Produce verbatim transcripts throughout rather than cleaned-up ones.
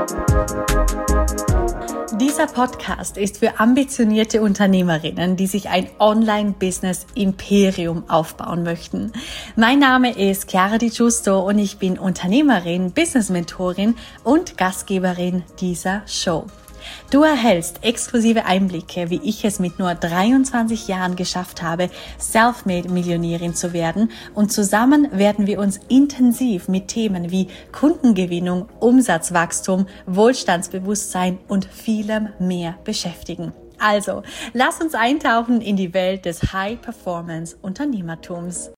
Dieser Podcast ist für ambitionierte Unternehmerinnen, die sich ein Online-Business-Imperium aufbauen möchten. Mein Name ist Chiara Di Giusto und ich bin Unternehmerin, Business-Mentorin und Gastgeberin dieser Show. Du erhältst exklusive Einblicke, wie ich es mit nur dreiundzwanzig Jahren geschafft habe, Selfmade-Millionärin zu werden, und zusammen werden wir uns intensiv mit Themen wie Kundengewinnung, Umsatzwachstum, Wohlstandsbewusstsein und vielem mehr beschäftigen. Also, lass uns eintauchen in die Welt des High-Performance-Unternehmertums.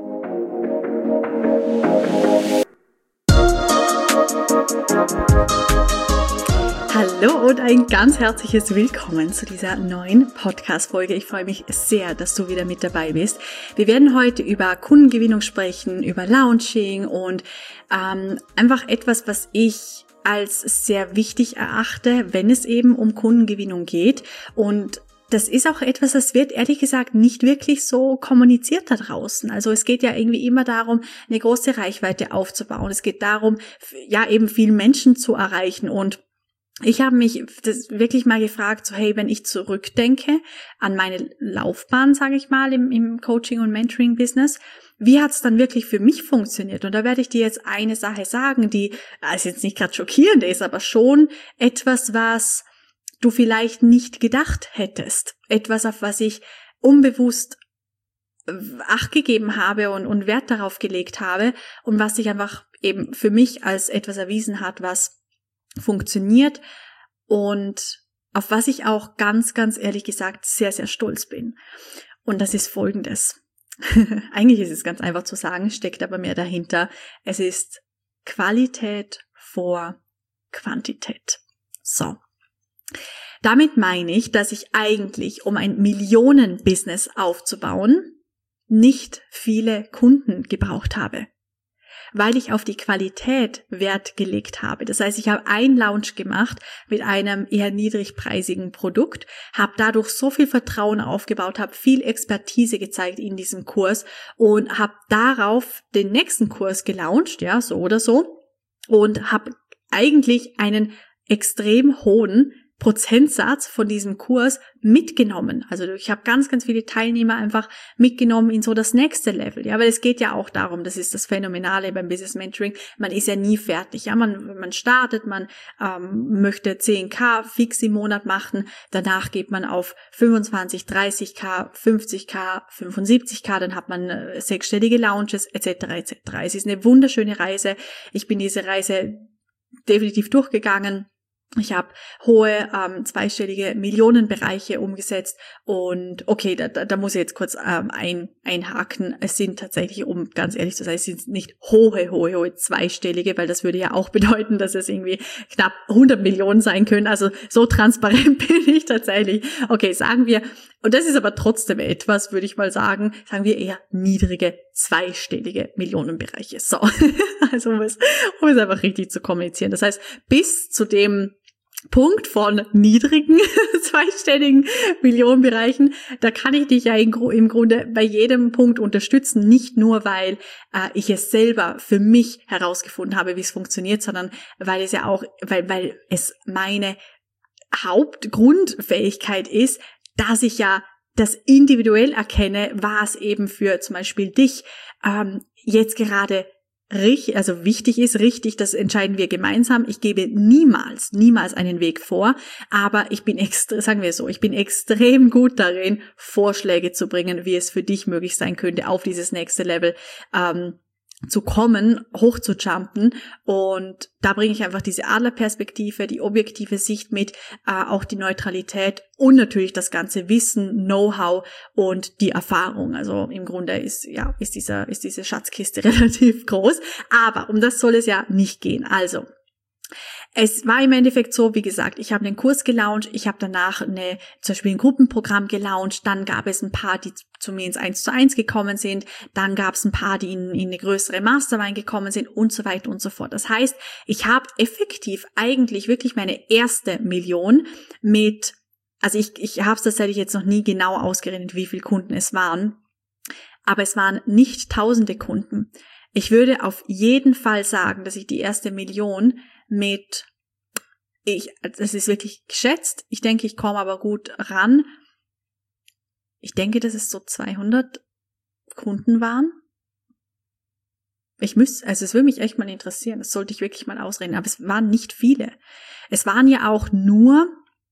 Hallo und ein ganz herzliches Willkommen zu dieser neuen Podcast-Folge. Ich freue mich sehr, dass du wieder mit dabei bist. Wir werden heute über Kundengewinnung sprechen, über Launching und ähm, einfach etwas, was ich als sehr wichtig erachte, wenn es eben um Kundengewinnung geht. Und das ist auch etwas, das wird ehrlich gesagt nicht wirklich so kommuniziert da draußen. Also es geht ja irgendwie immer darum, eine große Reichweite aufzubauen. Es geht darum, ja eben viele Menschen zu erreichen. Und ich habe mich das wirklich mal gefragt, so hey, wenn ich zurückdenke an meine Laufbahn, sage ich mal, im, im Coaching- und Mentoring-Business, wie hat es dann wirklich für mich funktioniert? Und da werde ich dir jetzt eine Sache sagen, die also jetzt nicht gerade schockierend ist, aber schon etwas, was du vielleicht nicht gedacht hättest. Etwas, auf was ich unbewusst Acht gegeben habe und, und Wert darauf gelegt habe und was sich einfach eben für mich als etwas erwiesen hat, was funktioniert und auf was ich auch ganz, ganz ehrlich gesagt sehr, sehr stolz bin. Und das ist Folgendes. Eigentlich ist es ganz einfach zu sagen, steckt aber mehr dahinter. Es ist Qualität vor Quantität. So. Damit meine ich, dass ich eigentlich, um ein Millionen-Business aufzubauen, nicht viele Kunden gebraucht habe, weil ich auf die Qualität Wert gelegt habe. Das heißt, ich habe einen Launch gemacht mit einem eher niedrigpreisigen Produkt, habe dadurch so viel Vertrauen aufgebaut, habe viel Expertise gezeigt in diesem Kurs und habe darauf den nächsten Kurs gelauncht, ja, so oder so, und habe eigentlich einen extrem hohen Prozentsatz von diesem Kurs mitgenommen. Also ich habe ganz, ganz viele Teilnehmer einfach mitgenommen in so das nächste Level. Ja, weil es geht ja auch darum, das ist das Phänomenale beim Business Mentoring, man ist ja nie fertig. Ja, man, man startet, man ähm, möchte zehn K fix im Monat machen, danach geht man auf fünfundzwanzig, dreißig K, fünfzig K, fünfundsiebzig K, dann hat man äh, sechsstellige Launches et cetera et cetera. Es ist eine wunderschöne Reise. Ich bin diese Reise definitiv durchgegangen. Ich habe hohe ähm, zweistellige Millionenbereiche umgesetzt und okay, da, da, da muss ich jetzt kurz ähm, ein, einhaken. Es sind tatsächlich, um ganz ehrlich zu sein, es sind nicht hohe, hohe, hohe zweistellige, weil das würde ja auch bedeuten, dass es irgendwie knapp hundert Millionen sein können. Also so transparent bin ich tatsächlich. Okay, sagen wir, und das ist aber trotzdem etwas, würde ich mal sagen, sagen wir eher niedrige zweistellige Millionenbereiche. So, also um es, um es einfach richtig zu kommunizieren. Das heißt, bis zu dem Punkt von niedrigen zweistelligen Millionenbereichen, da kann ich dich ja im Grunde bei jedem Punkt unterstützen, nicht nur, weil äh, ich es selber für mich herausgefunden habe, wie es funktioniert, sondern weil es ja auch, weil, weil es meine Hauptgrundfähigkeit ist, dass ich ja das individuell erkenne, was eben für zum Beispiel dich ähm, jetzt gerade richtig, also wichtig ist, richtig, das entscheiden wir gemeinsam. Ich gebe niemals, niemals einen Weg vor, aber ich bin extra, sagen wir so, ich bin extrem gut darin, Vorschläge zu bringen, wie es für dich möglich sein könnte, auf dieses nächste Level ähm, zu kommen, hoch zu jumpen, und da bringe ich einfach diese Adlerperspektive, die objektive Sicht mit, äh, auch die Neutralität und natürlich das ganze Wissen, Know-how und die Erfahrung. Also im Grunde ist ja ist dieser ist diese Schatzkiste relativ groß, aber um das soll es ja nicht gehen. Also es war im Endeffekt so, wie gesagt, ich habe einen Kurs gelauncht, ich habe danach eine, zum Beispiel ein Gruppenprogramm gelauncht, dann gab es ein paar, die zu mir ins eins zu eins gekommen sind, dann gab es ein paar, die in, in eine größere Mastermind gekommen sind und so weiter und so fort. Das heißt, ich habe effektiv eigentlich wirklich meine erste Million mit, also ich, ich habe es tatsächlich jetzt noch nie genau ausgerechnet, wie viele Kunden es waren, aber es waren nicht tausende Kunden. Ich würde auf jeden Fall sagen, dass ich die erste Million mit ich, das ist wirklich geschätzt. Ich denke, ich komme aber gut ran. Ich denke, dass es so zweihundert Kunden waren. Ich müsste, also es würde mich echt mal interessieren. Das sollte ich wirklich mal ausreden. Aber es waren nicht viele. Es waren ja auch nur,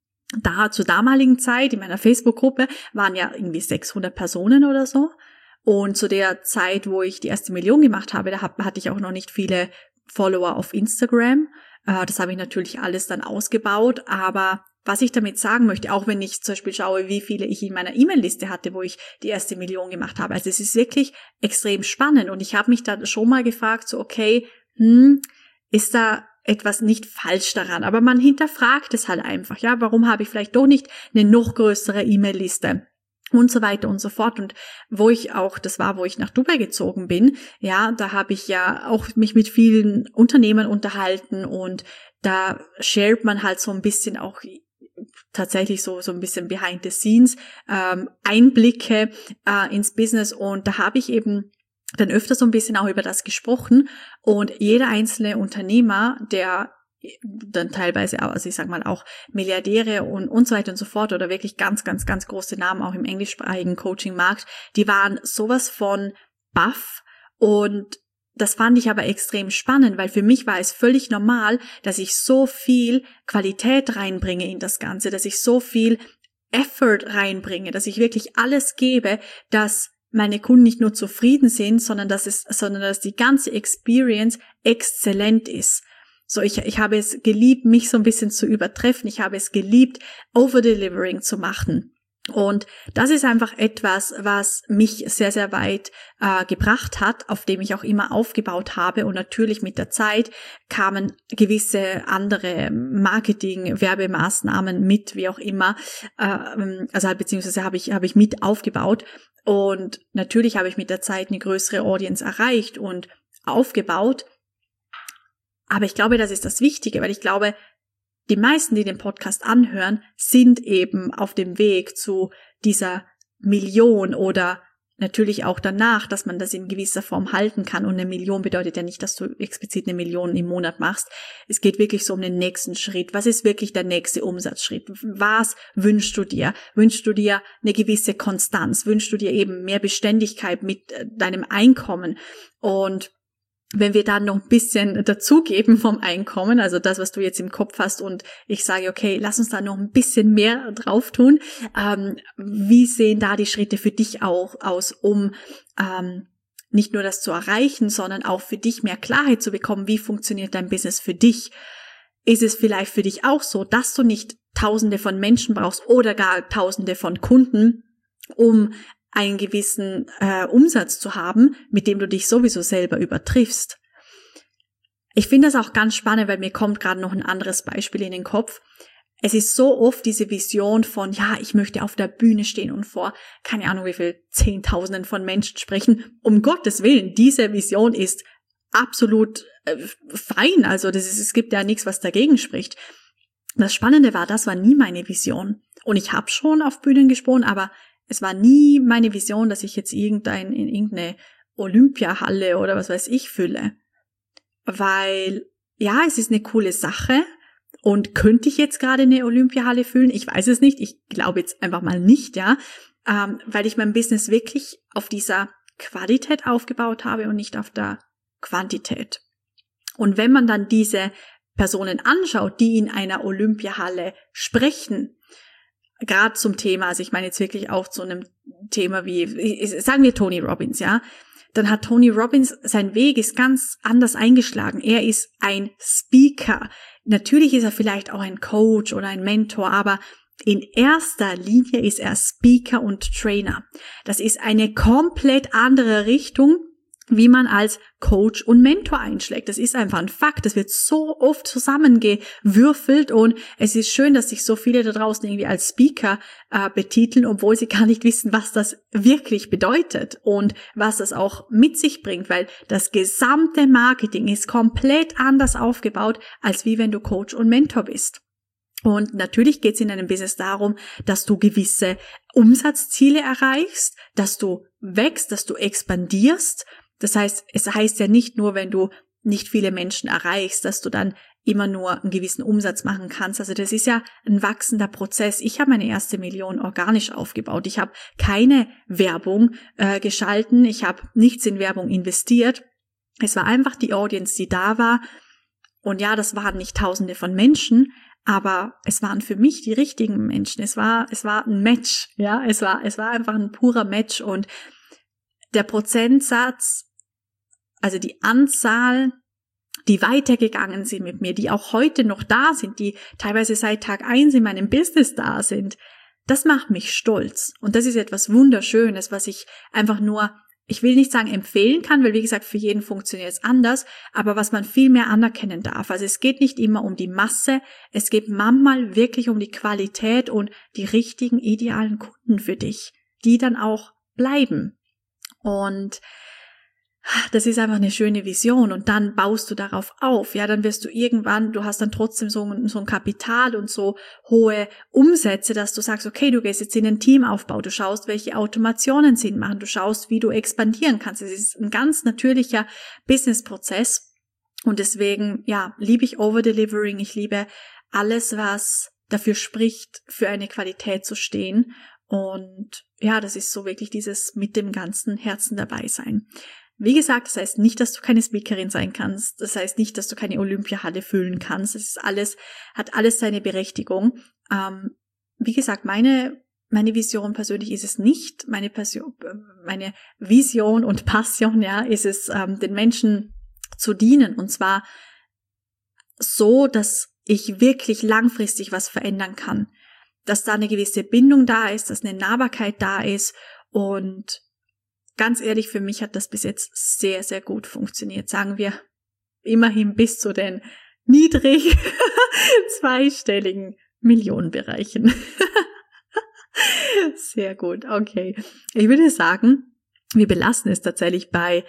da zur damaligen Zeit in meiner Facebook-Gruppe waren ja irgendwie sechshundert Personen oder so. Und zu der Zeit, wo ich die erste Million gemacht habe, da hatte ich auch noch nicht viele Follower auf Instagram. Das habe ich natürlich alles dann ausgebaut, aber was ich damit sagen möchte, auch wenn ich zum Beispiel schaue, wie viele ich in meiner E-Mail-Liste hatte, wo ich die erste Million gemacht habe, also es ist wirklich extrem spannend und ich habe mich da schon mal gefragt, so okay, hm, ist da etwas nicht falsch daran, aber man hinterfragt es halt einfach, ja, warum habe ich vielleicht doch nicht eine noch größere E-Mail-Liste? Und so weiter und so fort. Und wo ich auch, das war, wo ich nach Dubai gezogen bin, ja, da habe ich ja auch mich mit vielen Unternehmern unterhalten und da shared man halt so ein bisschen auch tatsächlich so so ein bisschen behind the scenes ähm, Einblicke äh, ins Business und da habe ich eben dann öfter so ein bisschen auch über das gesprochen und jeder einzelne Unternehmer, der dann teilweise auch, also ich sag mal auch Milliardäre und und so weiter und so fort oder wirklich ganz, ganz, ganz große Namen auch im englischsprachigen Coaching-Markt, die waren sowas von baff und das fand ich aber extrem spannend, weil für mich war es völlig normal, dass ich so viel Qualität reinbringe in das Ganze, dass ich so viel Effort reinbringe, dass ich wirklich alles gebe, dass meine Kunden nicht nur zufrieden sind, sondern dass es, sondern dass die ganze Experience exzellent ist. So, ich, ich habe es geliebt, mich so ein bisschen zu übertreffen. Ich habe es geliebt, Over-Delivering zu machen. Und das ist einfach etwas, was mich sehr, sehr weit äh, gebracht hat, auf dem ich auch immer aufgebaut habe. Und natürlich mit der Zeit kamen gewisse andere Marketing, Werbemaßnahmen mit, wie auch immer. Äh, also beziehungsweise habe ich, habe ich mit aufgebaut. Und natürlich habe ich mit der Zeit eine größere Audience erreicht und aufgebaut. Aber ich glaube, das ist das Wichtige, weil ich glaube, die meisten, die den Podcast anhören, sind eben auf dem Weg zu dieser Million oder natürlich auch danach, dass man das in gewisser Form halten kann. Und eine Million bedeutet ja nicht, dass du explizit eine Million im Monat machst. Es geht wirklich so um den nächsten Schritt. Was ist wirklich der nächste Umsatzschritt? Was wünschst du dir? Wünschst du dir eine gewisse Konstanz? Wünschst du dir eben mehr Beständigkeit mit deinem Einkommen? Und wenn wir dann noch ein bisschen dazugeben vom Einkommen, also das, was du jetzt im Kopf hast und ich sage, okay, lass uns da noch ein bisschen mehr drauf tun, ähm, wie sehen da die Schritte für dich auch aus, um ähm, nicht nur das zu erreichen, sondern auch für dich mehr Klarheit zu bekommen, wie funktioniert dein Business für dich? Ist es vielleicht für dich auch so, dass du nicht Tausende von Menschen brauchst oder gar Tausende von Kunden, um einen gewissen äh, Umsatz zu haben, mit dem du dich sowieso selber übertriffst. Ich finde das auch ganz spannend, weil mir kommt gerade noch ein anderes Beispiel in den Kopf. Es ist so oft diese Vision von, ja, ich möchte auf der Bühne stehen und vor, keine Ahnung wie viel, Zehntausenden von Menschen sprechen. Um Gottes Willen, diese Vision ist absolut äh, fein. Also das ist, es gibt ja nichts, was dagegen spricht. Das Spannende war, das war nie meine Vision. Und ich habe schon auf Bühnen gesprochen, aber es war nie meine Vision, dass ich jetzt irgendein, in irgendeine Olympiahalle oder was weiß ich fülle. Weil, ja, es ist eine coole Sache. Und könnte ich jetzt gerade eine Olympiahalle füllen? Ich weiß es nicht. Ich glaube jetzt einfach mal nicht, ja. Ähm, weil ich mein Business wirklich auf dieser Qualität aufgebaut habe und nicht auf der Quantität. Und wenn man dann diese Personen anschaut, die in einer Olympiahalle sprechen, gerade zum Thema, also ich meine jetzt wirklich auch zu einem Thema wie, sagen wir Tony Robbins, ja, dann hat Tony Robbins, sein Weg ist ganz anders eingeschlagen. Er ist ein Speaker. Natürlich ist er vielleicht auch ein Coach oder ein Mentor, aber in erster Linie ist er Speaker und Trainer. Das ist eine komplett andere Richtung, wie man als Coach und Mentor einschlägt. Das ist einfach ein Fakt. Das wird so oft zusammengewürfelt und es ist schön, dass sich so viele da draußen irgendwie als Speaker äh, betiteln, obwohl sie gar nicht wissen, was das wirklich bedeutet und was das auch mit sich bringt, weil das gesamte Marketing ist komplett anders aufgebaut, als wie wenn du Coach und Mentor bist. Und natürlich geht es in einem Business darum, dass du gewisse Umsatzziele erreichst, dass du wächst, dass du expandierst. Das heißt, es heißt ja nicht nur, wenn du nicht viele Menschen erreichst, dass du dann immer nur einen gewissen Umsatz machen kannst. Also das ist ja ein wachsender Prozess. Ich habe meine erste Million organisch aufgebaut. Ich habe keine Werbung äh, geschalten. Ich habe nichts in Werbung investiert. Es war einfach die Audience, die da war. Und ja, das waren nicht Tausende von Menschen, aber es waren für mich die richtigen Menschen. Es war, es war ein Match. Ja, es war, es war einfach ein purer Match. Und der Prozentsatz, also die Anzahl, die weitergegangen sind mit mir, die auch heute noch da sind, die teilweise seit Tag eins in meinem Business da sind, das macht mich stolz. Und das ist etwas Wunderschönes, was ich einfach nur, ich will nicht sagen empfehlen kann, weil wie gesagt, für jeden funktioniert es anders, aber was man viel mehr anerkennen darf. Also es geht nicht immer um die Masse, es geht manchmal wirklich um die Qualität und die richtigen, idealen Kunden für dich, die dann auch bleiben. Und das ist einfach eine schöne Vision und dann baust du darauf auf, ja, dann wirst du irgendwann, du hast dann trotzdem so ein, so ein Kapital und so hohe Umsätze, dass du sagst, okay, du gehst jetzt in den Teamaufbau, du schaust, welche Automationen Sinn machen, du schaust, wie du expandieren kannst. Es ist ein ganz natürlicher Businessprozess und deswegen, ja, liebe ich Overdelivering, ich liebe alles, was dafür spricht, für eine Qualität zu stehen und ja, das ist so wirklich dieses mit dem ganzen Herzen dabei sein. Wie gesagt, das heißt nicht, dass du keine Speakerin sein kannst. Das heißt nicht, dass du keine Olympiahalle füllen kannst. Es ist alles, hat alles seine Berechtigung. Ähm, wie gesagt, meine, meine Vision persönlich ist es nicht. Meine Passion, meine Vision und Passion, ja, ist es, ähm, den Menschen zu dienen. Und zwar so, dass ich wirklich langfristig was verändern kann. Dass da eine gewisse Bindung da ist, dass eine Nahbarkeit da ist und ganz ehrlich, für mich hat das bis jetzt sehr, sehr gut funktioniert. Sagen wir immerhin bis zu den niedrig zweistelligen Millionenbereichen. Sehr gut, okay. Ich würde sagen, wir belassen es tatsächlich bei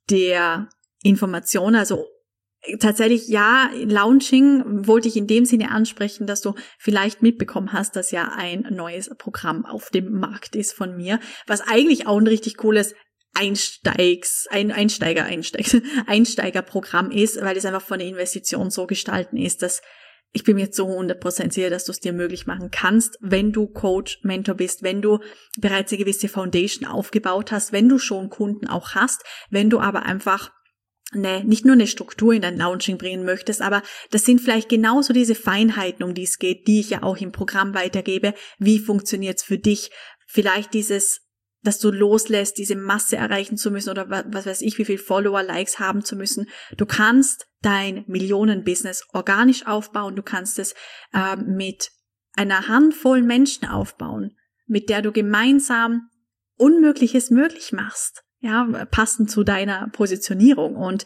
der Information. Also tatsächlich, ja, Launching wollte ich in dem Sinne ansprechen, dass du vielleicht mitbekommen hast, dass ja ein neues Programm auf dem Markt ist von mir, was eigentlich auch ein richtig cooles Einsteigs, ein Einsteiger, Einsteiger, Einsteigerprogramm ist, weil es einfach von der Investition so gestalten ist, dass ich bin mir zu hundert Prozent sicher, dass du es dir möglich machen kannst, wenn du Coach, Mentor bist, wenn du bereits eine gewisse Foundation aufgebaut hast, wenn du schon Kunden auch hast, wenn du aber einfach eine, nicht nur eine Struktur in dein Launching bringen möchtest, aber das sind vielleicht genauso diese Feinheiten, um die es geht, die ich ja auch im Programm weitergebe. Wie funktioniert's für dich? Vielleicht dieses, dass du loslässt, diese Masse erreichen zu müssen oder was weiß ich, wie viel Follower, Likes haben zu müssen. Du kannst dein Millionen-Business organisch aufbauen. Du kannst es äh, mit einer Handvoll Menschen aufbauen, mit der du gemeinsam Unmögliches möglich machst. Ja, passend zu deiner Positionierung und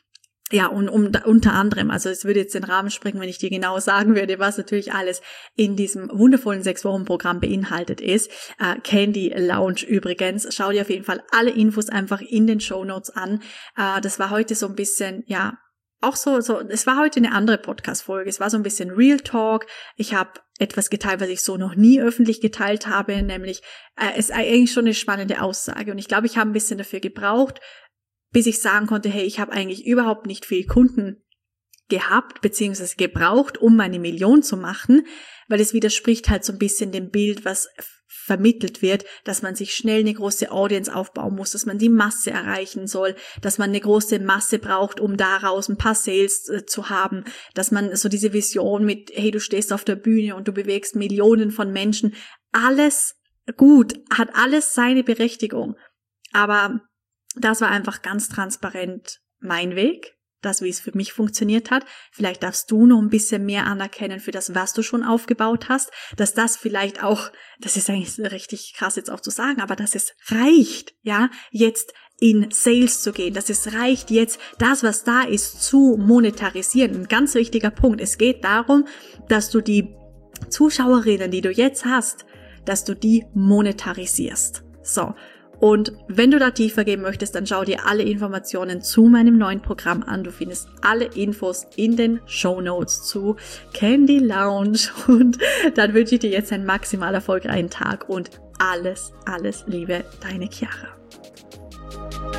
ja, und um, unter anderem, also es würde jetzt den Rahmen sprengen, wenn ich dir genau sagen würde, was natürlich alles in diesem wundervollen Sechs-Wochen-Programm beinhaltet ist. Äh, Candy Lounge übrigens. Schau dir auf jeden Fall alle Infos einfach in den Shownotes an. Äh, das war heute so ein bisschen, ja, auch so, so, es war heute eine andere Podcast-Folge. Es war so ein bisschen Real Talk. Ich habe etwas geteilt, was ich so noch nie öffentlich geteilt habe, nämlich äh, es ist eigentlich schon eine spannende Aussage. Und ich glaube, ich habe ein bisschen dafür gebraucht, bis ich sagen konnte, hey, ich habe eigentlich überhaupt nicht viel Kunden gehabt, beziehungsweise gebraucht, um meine Million zu machen, weil es widerspricht halt so ein bisschen dem Bild, was vermittelt wird, dass man sich schnell eine große Audience aufbauen muss, dass man die Masse erreichen soll, dass man eine große Masse braucht, um daraus ein paar Sales äh, zu haben, dass man so diese Vision mit, hey, du stehst auf der Bühne und du bewegst Millionen von Menschen, alles gut, hat alles seine Berechtigung, aber das war einfach ganz transparent mein Weg, das, wie es für mich funktioniert hat. Vielleicht darfst du noch ein bisschen mehr anerkennen für das, was du schon aufgebaut hast, dass das vielleicht auch, das ist eigentlich richtig krass jetzt auch zu sagen, aber dass es reicht, ja, jetzt in Sales zu gehen, dass es reicht, jetzt das, was da ist, zu monetarisieren. Ein ganz wichtiger Punkt. Es geht darum, dass du die Zuschauerinnen, die du jetzt hast, dass du die monetarisierst. So. Und wenn du da tiefer gehen möchtest, dann schau dir alle Informationen zu meinem neuen Programm an. Du findest alle Infos in den Shownotes zu Candy Lounge. Und dann wünsche ich dir jetzt einen maximal erfolgreichen Tag und alles, alles Liebe, deine Chiara.